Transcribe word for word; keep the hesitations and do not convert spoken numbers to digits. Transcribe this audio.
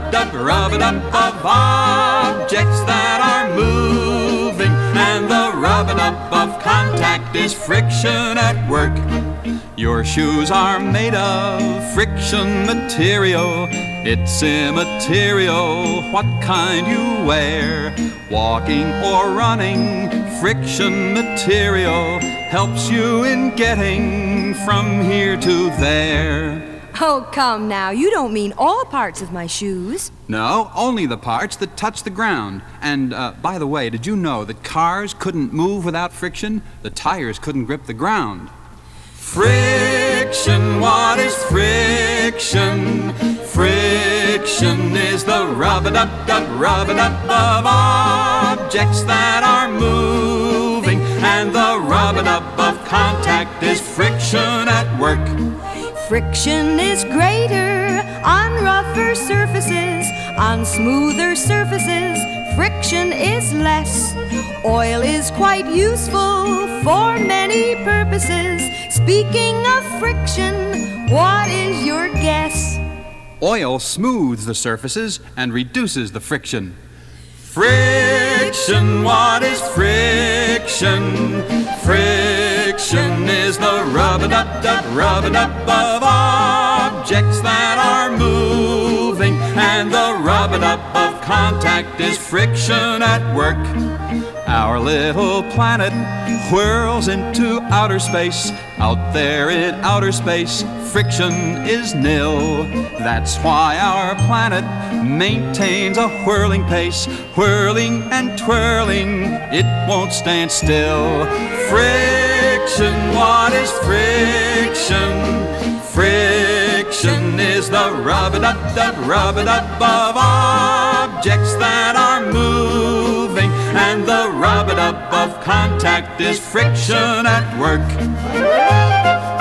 rub-a-dub-dub, rub-a-dub of objects that are moving, and the rub-a-dub of contact is friction at work. Your shoes are made of friction material. It's immaterial what kind you wear. Walking or running, friction material helps you in getting from here to there. Oh, come now, you don't mean all parts of my shoes. No, only the parts that touch the ground. And, uh, by the way, did you know that cars couldn't move without friction? The tires couldn't grip the ground. Friction, what is friction? Friction is the rub-a-dub-dub, rub-a-dub of objects that are moving, and the rub-a-dub of contact is friction at work. Friction is greater on rougher surfaces, on smoother surfaces, friction is less. Oil is quite useful for many purposes. Speaking of friction, what is your guess? Oil smooths the surfaces and reduces the friction. Friction, what is friction? Friction is the rub-a-dub-dub, rub-a-dub of objects that are moving, and the rub-a-dub of contact is friction at work. Our little planet whirls into outer space. Out there in outer space, friction is nil. That's why our planet maintains a whirling pace. Whirling and twirling, it won't stand still. Friction, what is friction? Friction is the rub-a-dub-dub, rub-a-dub of objects that are moving, and the rub-a-dub of contact is friction at work.